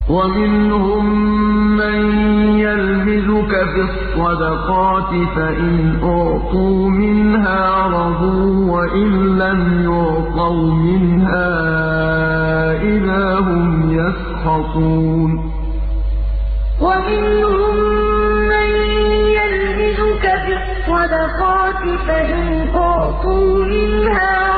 وَمِنْهُم مَّن يَلْمِزُكَ فِي الصَّدَقَاتِ فَإِنْ أُعْطُوا مِنْهَا رَضُوا وَإِن لَّمْ يُعْطَوْا مِنْهَا إِذَا هُمْ يَسْخَطُونَ وَمِنْهُم مَّن يَلْمِزُكَ فِي الصَّدَقَاتِ فَإِنْ أُعْطُوا مِنْهَا